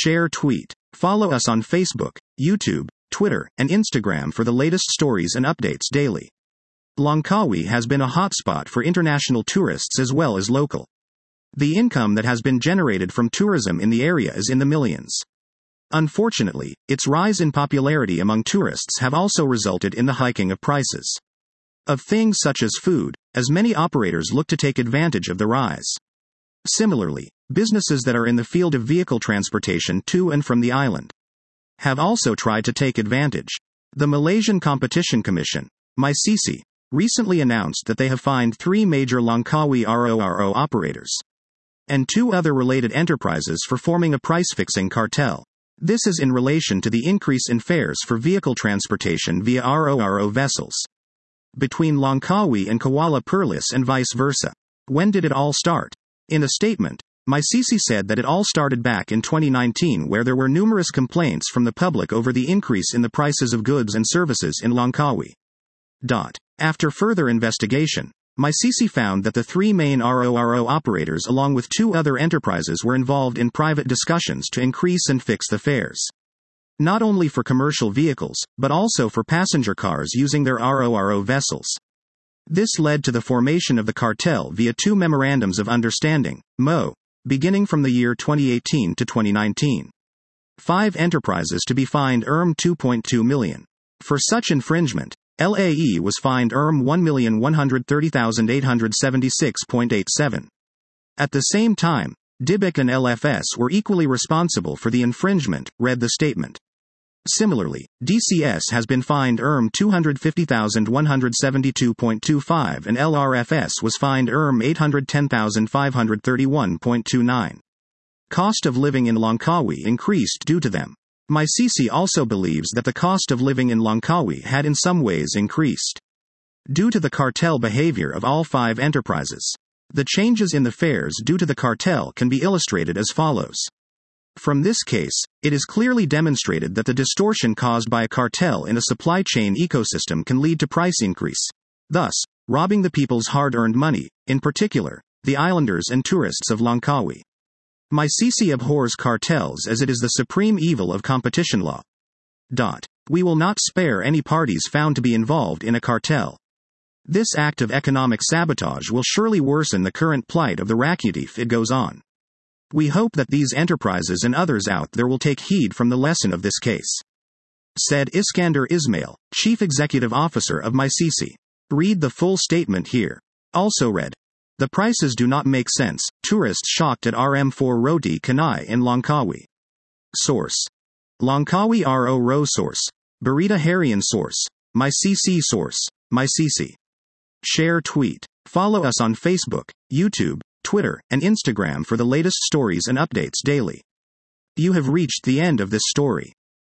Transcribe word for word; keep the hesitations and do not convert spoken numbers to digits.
Share tweet. Follow us on Facebook, YouTube, Twitter, and Instagram for the latest stories and updates daily. Langkawi has been a hotspot for international tourists as well as local. The income that has been generated from tourism in the area is in the millions. Unfortunately, its rise in popularity among tourists have also resulted in the hiking of prices of things such as food, as many operators look to take advantage of the rise. Similarly, businesses that are in the field of vehicle transportation to and from the island have also tried to take advantage. The Malaysian Competition Commission, M I C C, recently announced that they have fined three major Langkawi R O R O operators and two other related enterprises for forming a price-fixing cartel. This is in relation to the increase in fares for vehicle transportation via R O R O vessels between Langkawi and Kuala Perlis and vice versa. When did it all start? In a statement, M I C C said that it all started back in twenty nineteen, where there were numerous complaints from the public over the increase in the prices of goods and services in Langkawi. Dot. After further investigation, M I C C found that the three main R O R O operators along with two other enterprises were involved in private discussions to increase and fix the fares, not only for commercial vehicles, but also for passenger cars using their R O R O vessels. This led to the formation of the cartel via two Memorandums of Understanding, M O, beginning from the year twenty eighteen to twenty nineteen. Five enterprises to be fined R M two point two million. For such infringement, L A E was fined R M one million one hundred thirty thousand eight hundred seventy-six point eight seven. At the same time, D B I C and L F S were equally responsible for the infringement, read the statement. Similarly, D C S has been fined R M two hundred fifty thousand one hundred seventy-two point two five and L R F S was fined R M eight hundred ten thousand five hundred thirty-one point two nine. Cost of living in Langkawi increased due to them. M I C C also believes that the cost of living in Langkawi had in some ways increased due to the cartel behavior of all five enterprises. The changes in the fares due to the cartel can be illustrated as follows. From this case, it is clearly demonstrated that the distortion caused by a cartel in a supply chain ecosystem can lead to price increase, thus robbing the people's hard-earned money, in particular, the islanders and tourists of Langkawi. M I C C abhors cartels as it is the supreme evil of competition law. Dot. We will not spare any parties found to be involved in a cartel. This act of economic sabotage will surely worsen the current plight of the Rakyat, it goes on. We hope that these enterprises and others out there will take heed from the lesson of this case, said Iskander Ismail, Chief Executive Officer of M I C C. Read the full statement here. Also read. The prices do not make sense, tourists shocked at R M four Roti Canai in Langkawi. Source. Langkawi R O R O Source. Berita Harian Source. M I C C Source. M I C C. Share tweet. Follow us on Facebook, YouTube, Twitter, and Instagram for the latest stories and updates daily. You have reached the end of this story.